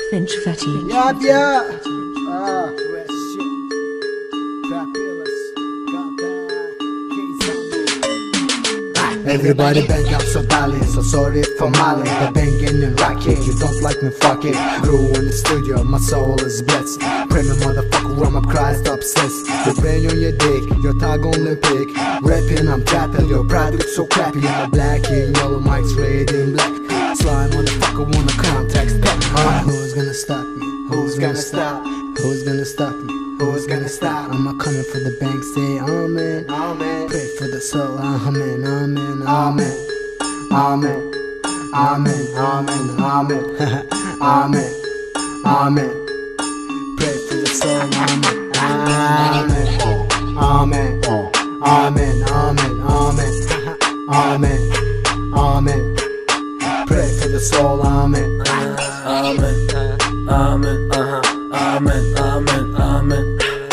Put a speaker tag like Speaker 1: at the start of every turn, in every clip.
Speaker 1: Finch Fetty.
Speaker 2: Yeah. Everybody bang up so darling, so sorry for Mali. The banging and rocking, you don't like me, fuck it. Grew in the studio, my soul is blessed. Premium motherfucker, I'm up Christ obsessed. Your brain on your dick, your tag on the pick. Rapping, I'm trapping, your product so crappy. I'm black in yellow, mics red in black. Slime motherfucker wanna contact step. Who's gonna stop me? Who's gonna stop? Who's gonna stop me? Who's gonna stop? I'm a coming for the bank, say amen, amen. Pray for the soul, amen, amen, amen, amen, amen, amen, amen, amen, amen. Pray for the soul, amen, amen, amen, amen, amen, amen, amen. Pray for the soul, amen,
Speaker 3: amen, amen, amen, amen, amen.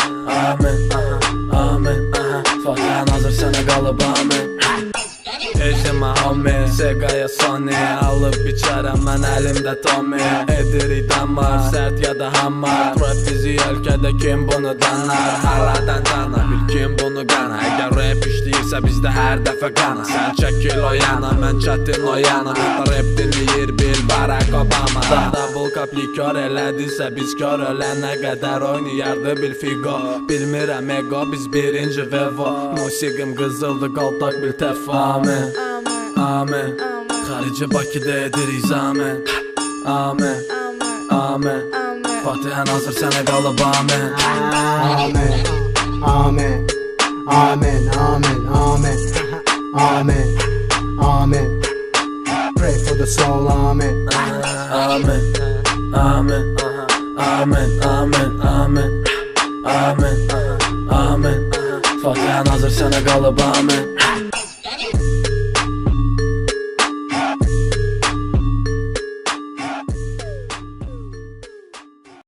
Speaker 3: Amen, Fakran hazır sana qalıb amen. Eşimə amen, Segaya Sony. Alıb biçərəm mən əlimdə Tommy. Edirik damar, sərt ya da hamar. Rap bizi ölkədə kim bunu danar? Haradan dana, bil kim bunu qana. Əgər rap işləyirsə bizdə hər dəfə qana. Sən çəkil o yana, mən çətin o yana. Burada rap dinləyir bil Barack Obama. Dağda vulkap likör elədirsə biz kör. Ölənə qədər oynayardı bil Figo. Bilmirəm ego, biz birinci Vevo. Musiqim qızıldı, qaltaq bil Tefo. Amen, amen. Xarici Bakıda edirik amen, amen, amen. Fatihən hazır sənə qalıb amen,
Speaker 2: amen, amen, amen, amen, amen, amen, amen. Pray for the soul, amen,
Speaker 3: amen, amen, amen, amen, amen, amen, amen. Fatihən hazır sənə qalıb amen.